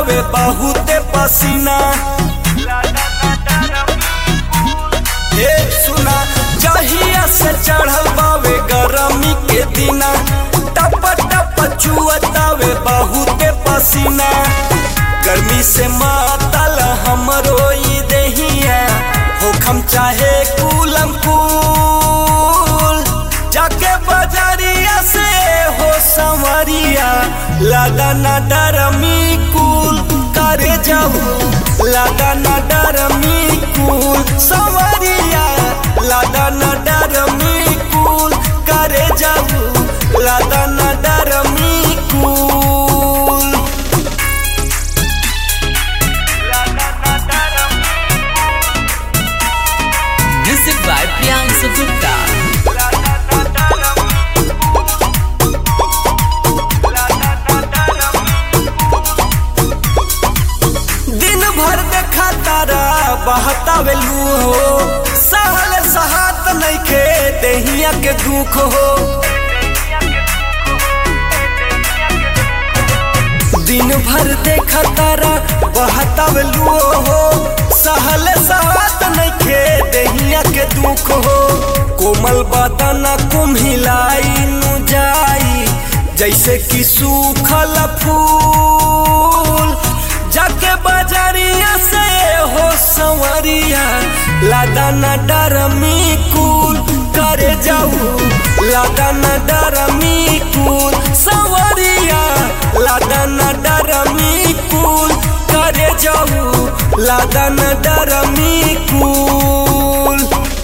चुअतावे बहुते पसीना। ए सुना जहिया से चढ़ल बावे गरमी के दिना, टप टप चुअतावे बहुते पसीना। गर्मी से मातल हमरो ई देहिया, होखम चाहे कूलम कूल। जाके बजरिया से हो संवरिया, लादा ना डरमी कूल करे जाऊ। लादा ना डरमी कूल संवरिया, लादा ना डरमी कूल करे जाऊ। लादा ना डरमी कूल। Music by Priyansu Gupta. दिन भर देखा तारा बहतावे लू हो, सहल सहात नइखे देहिया के दुख हो। दिन भर देखा तारा बहतावे लू हो, सहल सहात नइखे देहिया के दुख हो। कोमल बदन कुम्हिलाई नु जाई, जैसे कि सूखल फूल। जाके बजरिया से हो संवरिया, लादा ना डरमी कूल करे जाऊ। लादा ना डरमी कूल संवरिया, लादा ना डरमी कूल करे जाऊ। लादा ना डरमी कूल।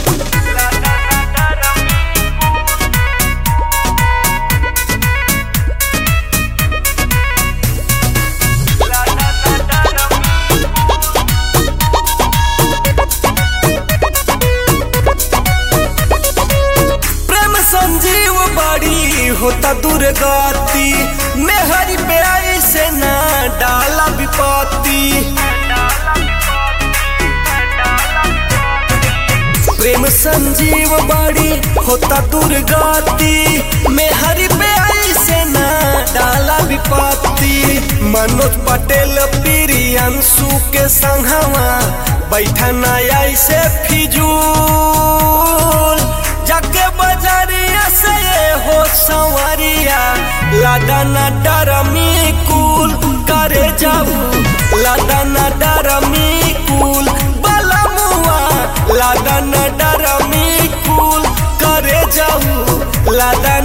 संजीव बड़ी होता दुर्गति, मेहरी पे ऐसे ना डाला विपत्ति। प्रेम संजीव बड़ी होता दुर्गति, मेहरी पे ऐसे ना डाला विपत्ति। मनोज पटेल प्रियांशु के संगवा बैठना ऐसे फिजूल। जाके बजरिया से हो संवरिया, लादा ना डरमी कूल करे जाऊ। लादा ना डरमी कूल बलमुआ, लादा ना डरमी कूल करे जाऊ। लादा